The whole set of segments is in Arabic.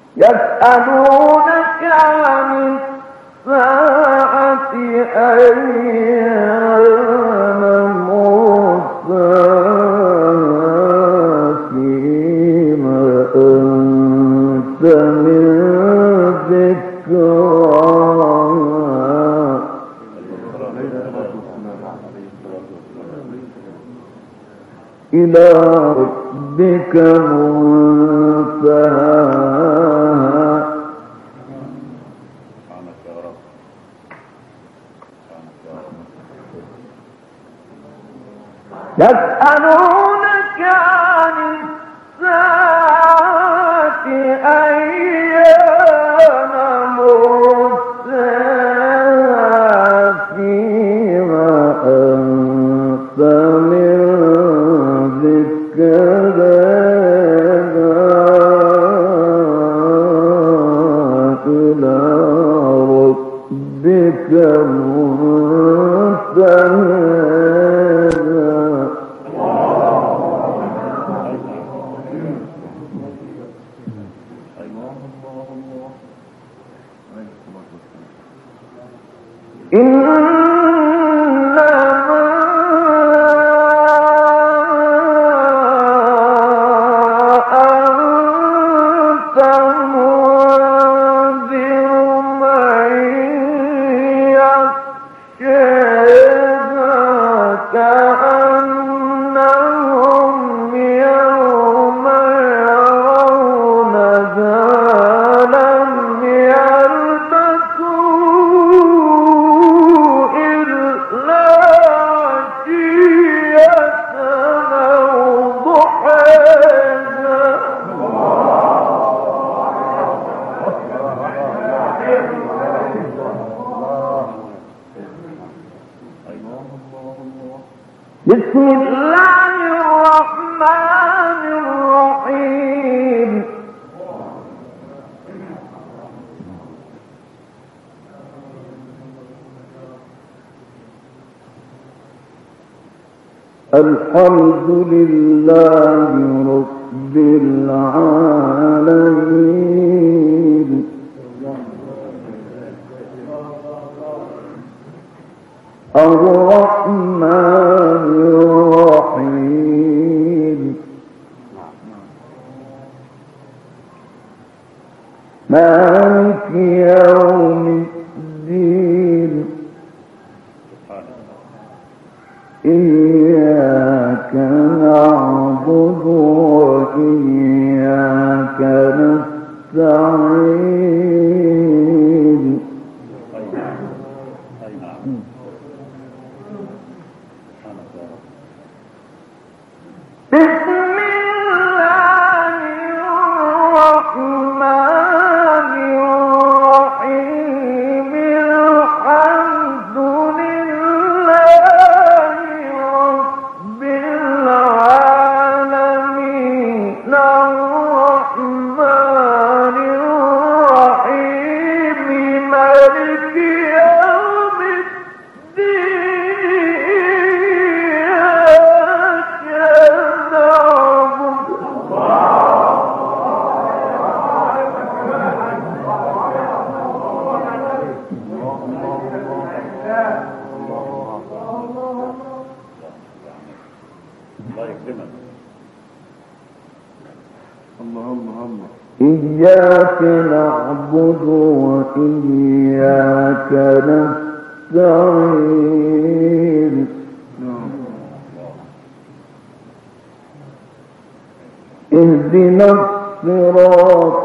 يسألونك عن الساعة أيان مرساها فيما أنت من ذكراها إلى ربك منتهاها يسألونك عن الساعة أيان مرساها فيما أنت من ذكرها إلى ربك منتهاها بسم الله الرحمن الرحيم الحمد لله رب العالمين الرحمن الرحيم مالك يوم الدين إياك نعبد وإياك نستعين بسم الله الرحمن الرحيم الحمد لله رب العالمين الرحمن الرحيم مالك يوم إياك نعبد وإياك نستعين اهدنا الصراط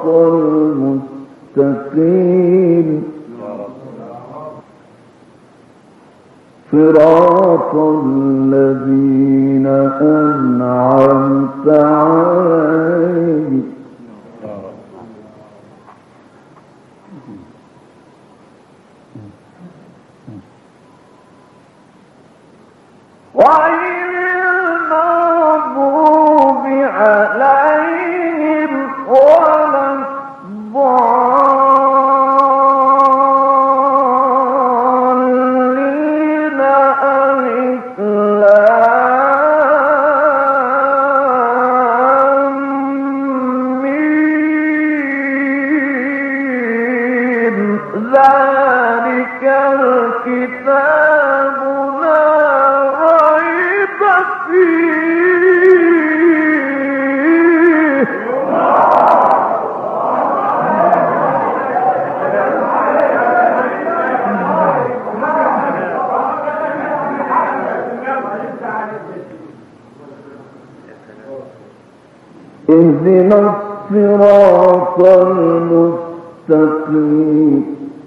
المستقيم صراط الذين أنعمت عليهم غير المغضوب عليهم ولا الضالين ألف لام اهدنا الصراط المستقيم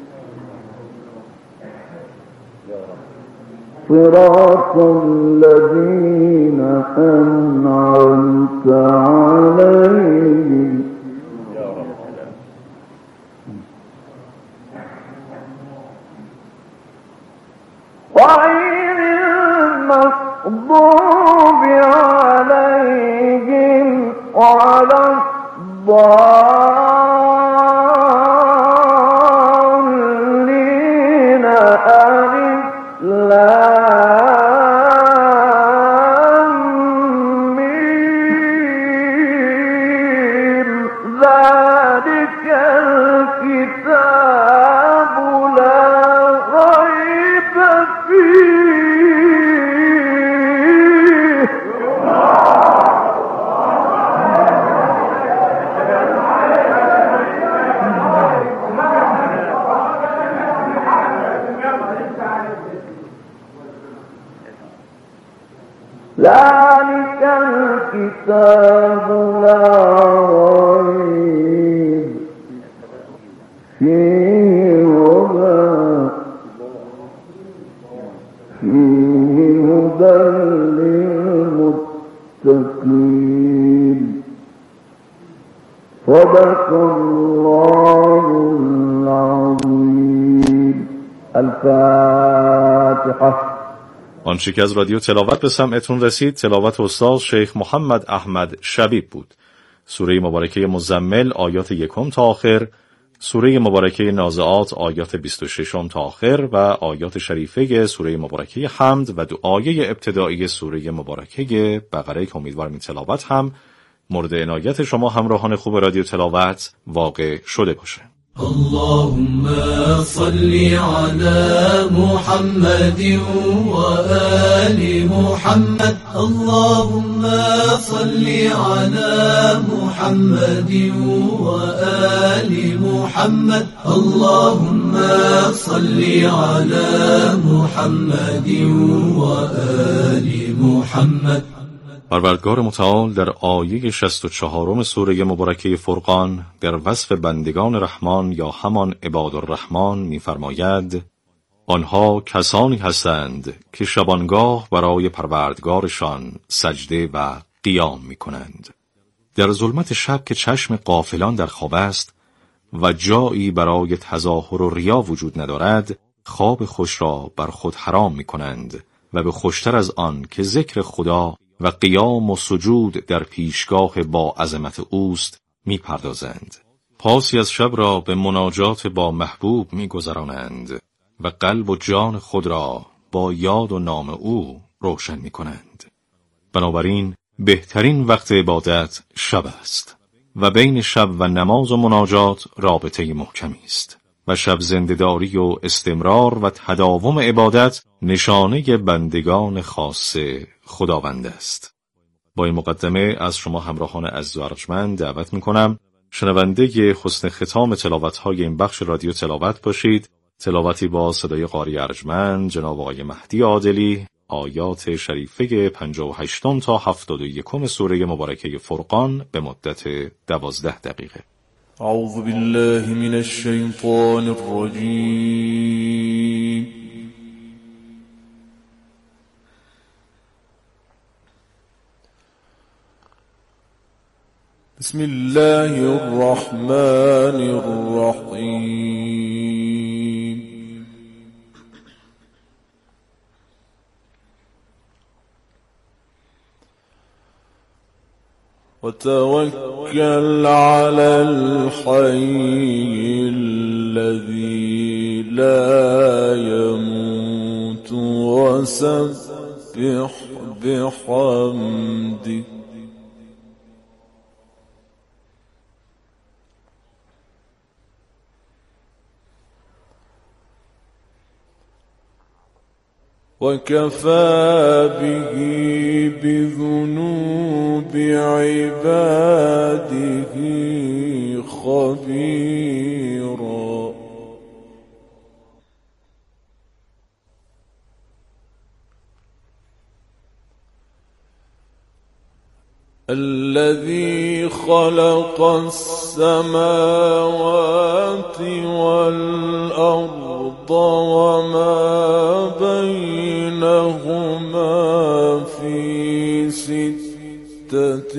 صراط الذين أنعمت عليهم غير المغضوب عليهم ولا الضالين ذلك الكتاب لا ريب فيه ذلك الكتاب لا ريب فيه هدى للمتقين صدق الله العظيم. الفاتحة. آنچه که از رادیو تلاوت به سمعتون رسید تلاوت استاد شیخ محمد احمد شبیب بود. سوره مبارکه مزمل آیات 1 تا آخر، سوره مبارکه نازعات آیات 26 تا آخر و آیات شریفه سوره مبارکه حمد و دعای ابتدایی سوره مبارکه بقره که امیدوارم این تلاوت هم مورد عنایت شما همراهان خوب رادیو تلاوت واقع شده باشه. اللهم صل على محمد وآل محمد اللهم صل على محمد وآل محمد اللهم صل على محمد وآل محمد. پروردگار متعال در آیه 64 سوره مبارکه فرقان در وصف بندگان رحمان یا همان عباد الرحمن می‌فرماید آنها کسانی هستند که شبانگاه برای پروردگارشان سجده و قیام می‌کنند. در ظلمت شب که چشم غافلان در خواب است و جایی برای تظاهر و ریا وجود ندارد، خواب خوش را بر خود حرام می‌کنند و به خوشتر از آن که ذکر خدا و قیام و سجود در پیشگاه با عظمت اوست می‌پردازند. پاسی از شب را به مناجات با محبوب می‌گذرانند و قلب و جان خود را با یاد و نام او روشن می‌کنند. بنابراین بهترین وقت عبادت شب است و بین شب و نماز و مناجات رابطه محکمی است و شب زنده‌داری و استمرار و تداوم عبادت نشانه بندگان خاص خداوند است. با این مقدمه از شما همراهان عزیز و ارجمند دعوت می‌کنم شنونده حسن ختام تلاوت‌های این بخش رادیو تلاوت باشید. تلاوتی با صدای قاری ارجمند جناب آقای مهدی عادلی، آیات شریفه 58 تا 71 سوره مبارکه فرقان به مدت 12 دقیقه. اعوذ بالله من الشیطان الرجیم. بسم الله الرحمن الرحیم. وتوكل على الحي الذي لا يموت وسبح بحمده وكفى به بذنوب عباده خبيرا. الذي خلق السماوات والأرض وما بينهما في 6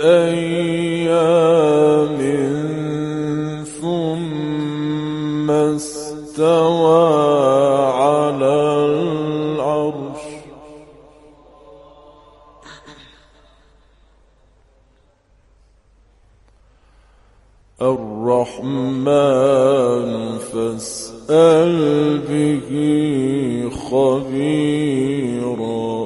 أيام ثم استوى على العرش الرحمن فاسأل به خبيرا.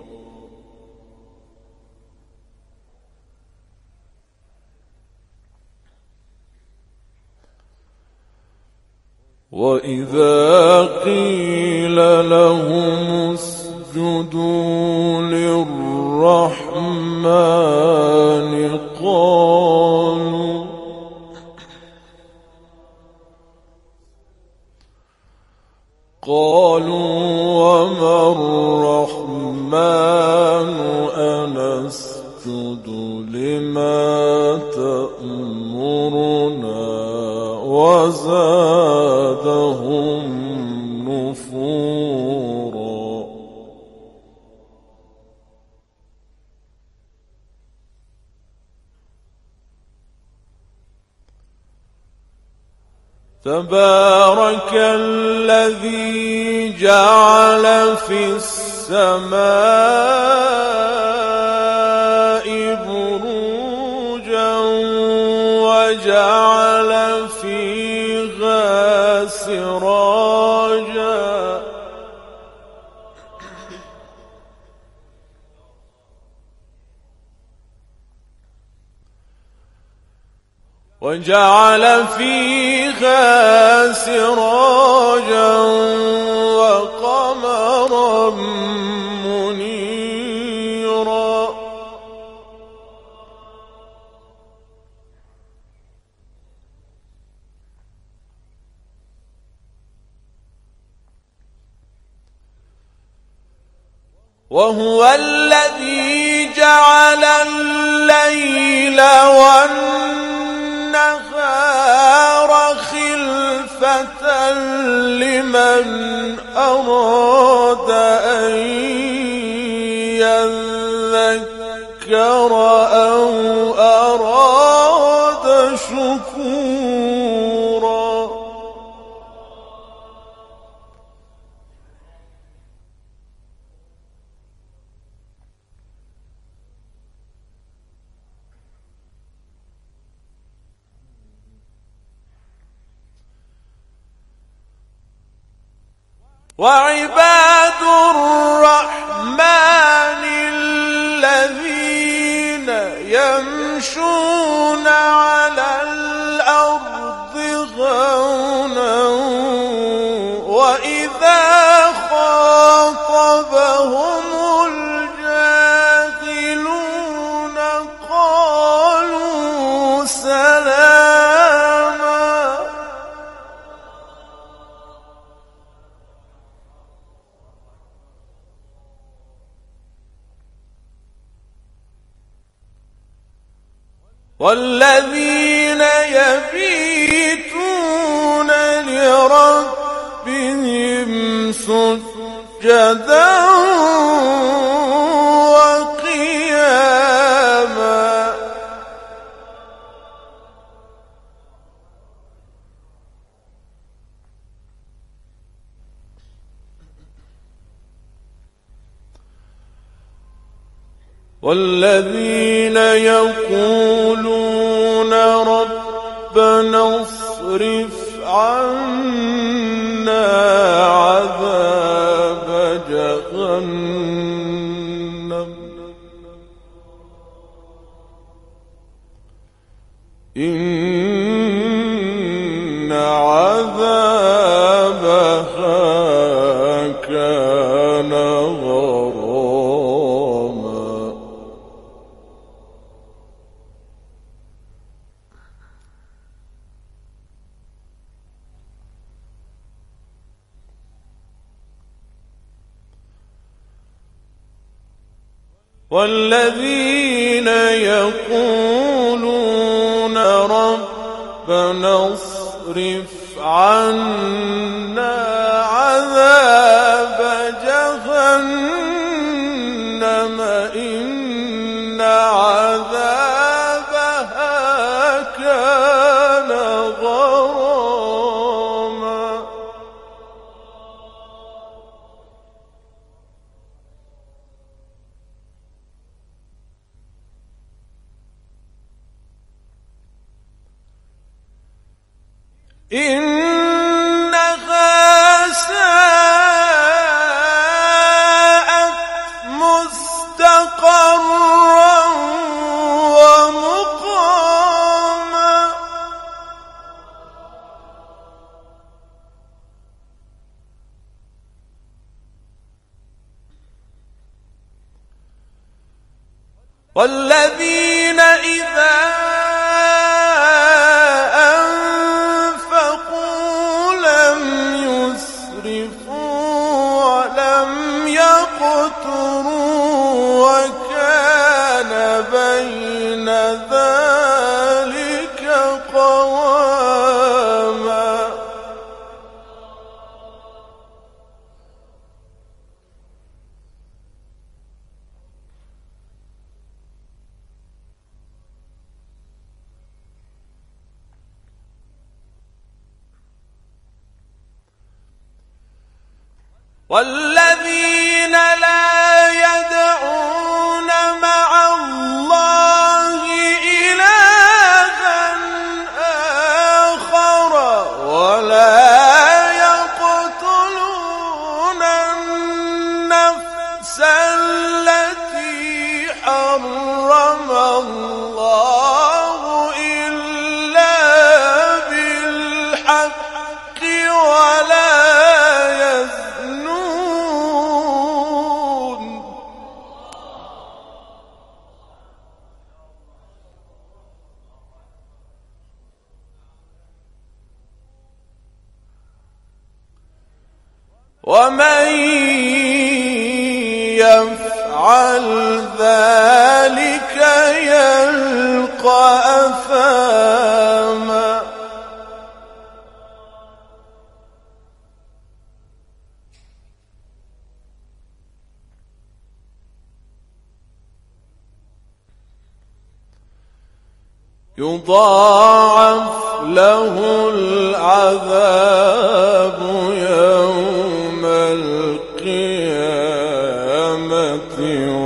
وإذا قيل لهم اسجدوا للرحمن قالوا وما الرحمن أنسجد لما تأمرنا وزادهم نفورا. تبارك الذي جعل في السماء بروجا وجعل فيها سراجا وقمرا منيرا. وهو الذي جعل الليل والنهار خلفة لمن أراد أن يذكر أو أراد شكورا. وعباد الرحمن الذين يمشون على الأرض هونا وإذا خاطبهم الجاهلون قالوا سلاما. والذين يبيتون لربهم سجدا وقياما. والذين يقولون ربنا اصرف عنا عذاب جهنم إن عذابها كان غراما. والذين يقولون ربنا اصرف عنا عذاب جهنم إن عذابها كان غراما إنها ساءت مستقرا ومقاما والذين إذا وكان بين ذلك قواما والذين لا يدعون مع الله إلها آخر ولا يقتلون النفس التي حرم الله إلا بالحق ولا ومن يفعل ذلك يلقى أثاما يضاعف له العذاب يوم القيامة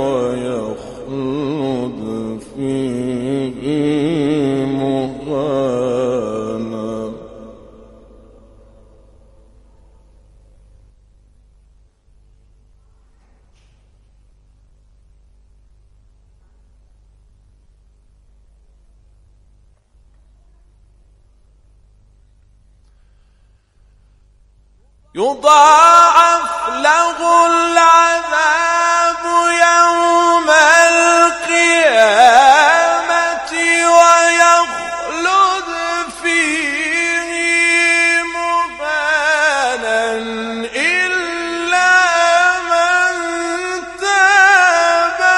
ويخلد فيه مهانا يضاعف له العذاب يوم القيامة ويخلد فيه مهانا إلا من تاب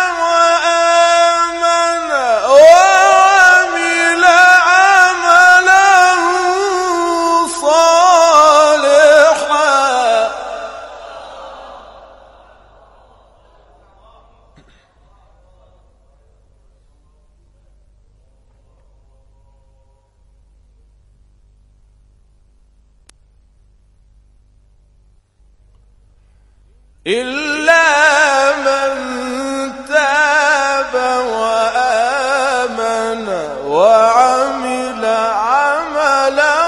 وآمن وعمل عملا صالحا إلا من تاب وآمن وعمل عملا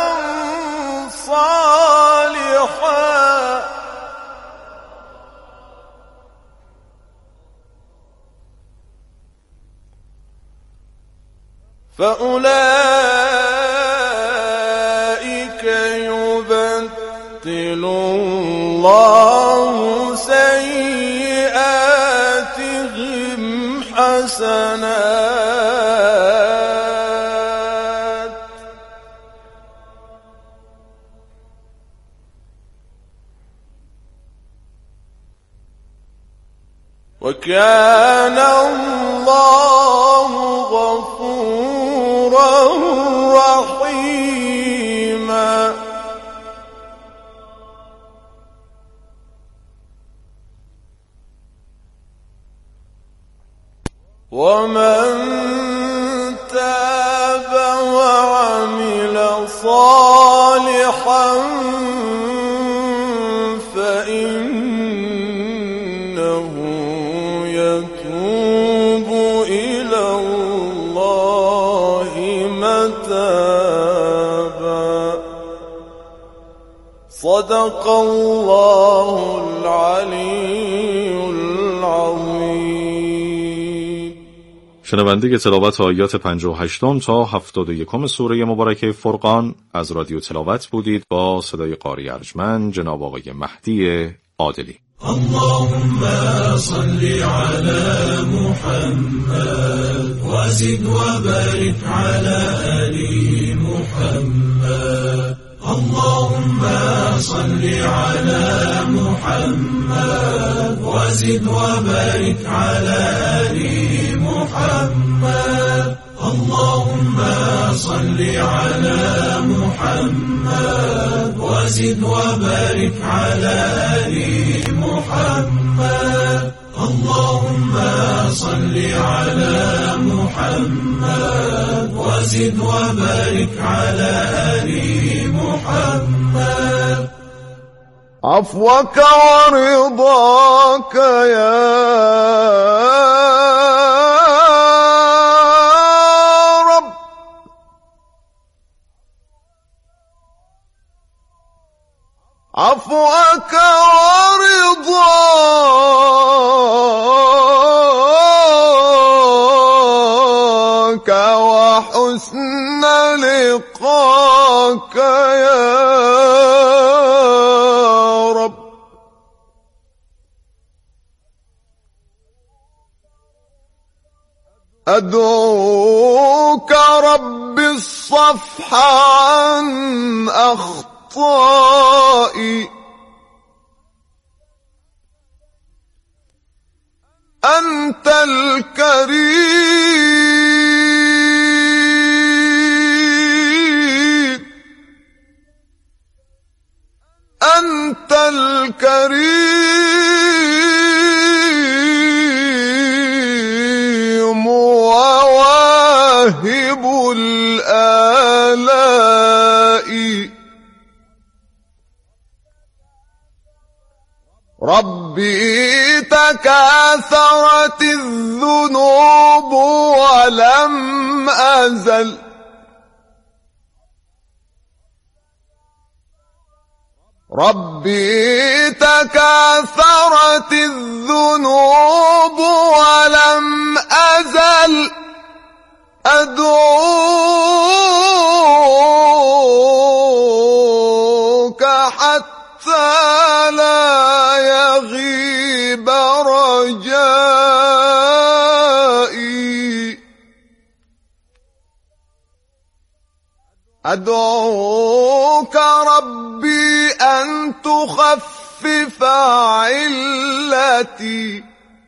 صالحا فأولئك يبدل الله سيئاتهم حسنات وكان الله غفورا رحيما ومن تاب وعمل صالحا فإنه يتوب إلى الله متابا صدق الله العلي العظيم. شنونده تلاوت آیات 58 تا 71 سوره مبارکه فرقان از رادیو تلاوت بودید با صدای قاری ارجمند جناب آقای مهدی عادلی. اللهم صل على محمد وزد وبارك على آل محمد. اللهم صل على محمد وزد وبارك على آل محمد. اللهم صل على محمد وزد وبارك على آل محمد. اللهم صل على محمد وزد وبارك على آل محمد. عفوك ورضاك يا رب عفوك ورضاك وحسن لقاك يا رب. أدعوك رب الصفح عن أخطائي. أنت الكريم أنت الكريم وواهب الآلاء. ربي تكاثرت الذنوب ولم أزل ربي تكاثرت الذنوب ولم أزل أدعوك حتى لا يغيب رجائي. أدعوك ربي أن تخفف علتي.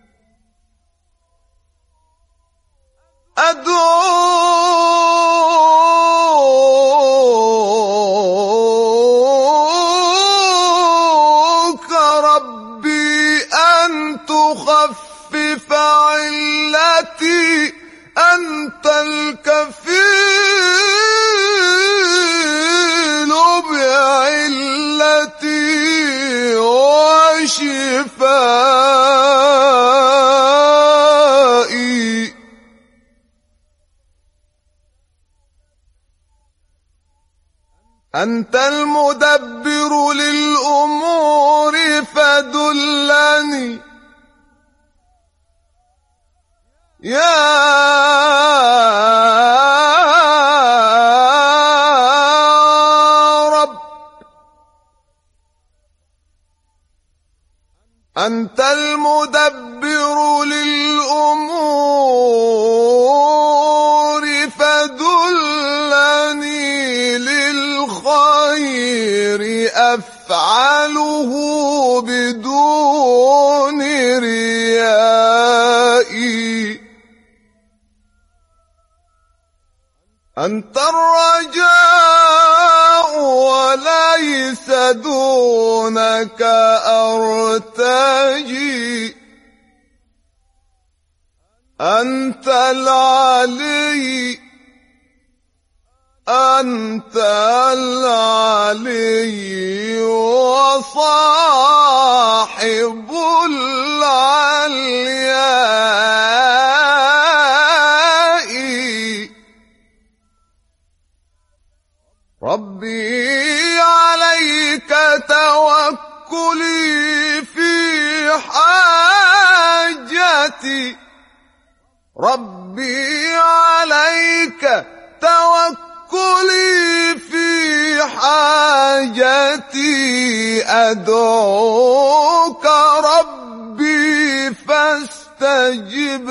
أدعوك ربي أن تخفف علتي. أنت الكفيل بعلتي وشفائي. أنت المدبر للأمور فدلني يا رب. أنت المدبر للأمور فدلني للخير أفعله بدون رياء. أنت الرجاء وليس دونك أرتجي، أنت العلي أنت العلي وصاحب العلياء، ربي عليك توكلي في حاجتي، ربي عليك توكلي في حاجتي، أدعوك ربي فاستجب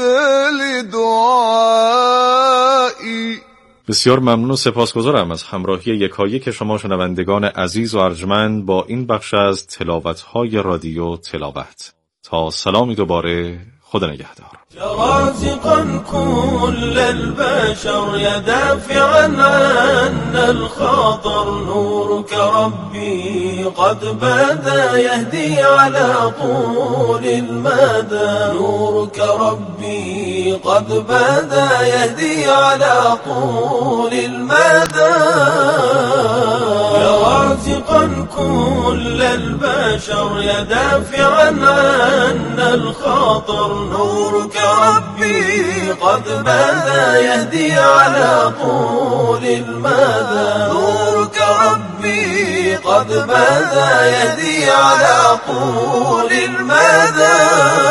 لدعائي. بسیار ممنون و سپاسگزارم از همراهی یکایک شما شنوندگان عزیز و ارجمند با این بخش از تلاوت‌های رادیو تلاوت. تا سلامی دوباره، خدا نگهدار. رازقا كل البشر يدافعا عنا الخطر، نورك ربي قد بدا يهدي على طول المدى، نورك ربي قد بدا يهدي على طول المدى. يا رازقا كل البشر يدافعا عنا الخطر، نورك ربي قد بدا يهدي على طول المدى، نورك ربي قد بدا يهدي على طول المدى.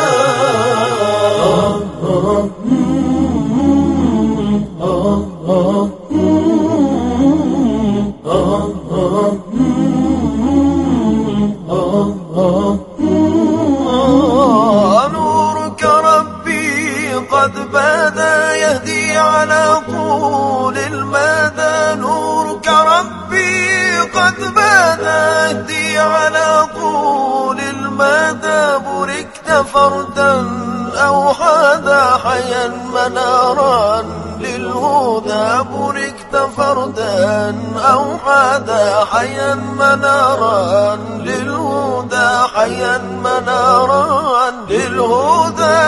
نورك ربي قد بدا يهدي على طول المدى، نورك ربي قد بدا يهدي على طول المدى. بركت فردا أو حدا حيا منارا للهدى، بركت فردا أو حدا حيا منارا للهدى، حيا منارا للهدى.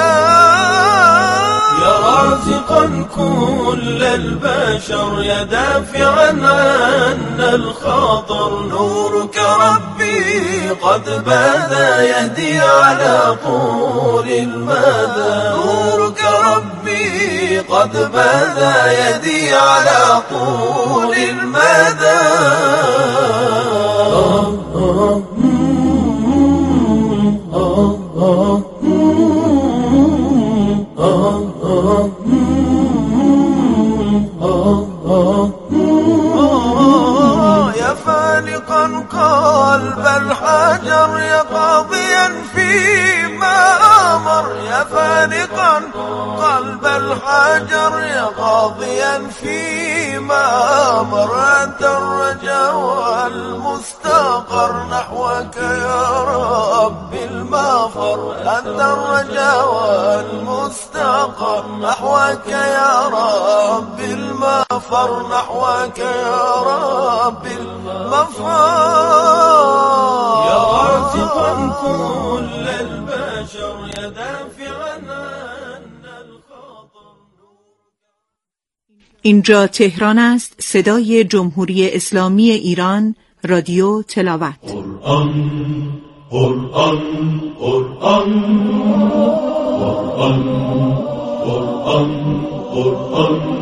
يا رازقا كل البشر يدافعا عنا الخطر، نورك ربي قد بدا يهدي على طول المدى، نورك ربي قد بدا يهدي على طول المدى. يا فالقا قلب الحجر يا قاضيا فيما أمر، يا فالقا قلب الحجر يا قاضيا فيما أمر. أنت الرجاء والمستقر نحوك يا رب المفر، أنت الرجاء والمستقر نحوك يا رب المفر، نحوك يا رب المفر. يا رازقا كل البشر يدافعا عنا الخطر. اینجا تهران است، صدای جمهوری اسلامی ایران، رادیو تلاوت. قرآن قرآن قرآن قرآن قرآن قرآن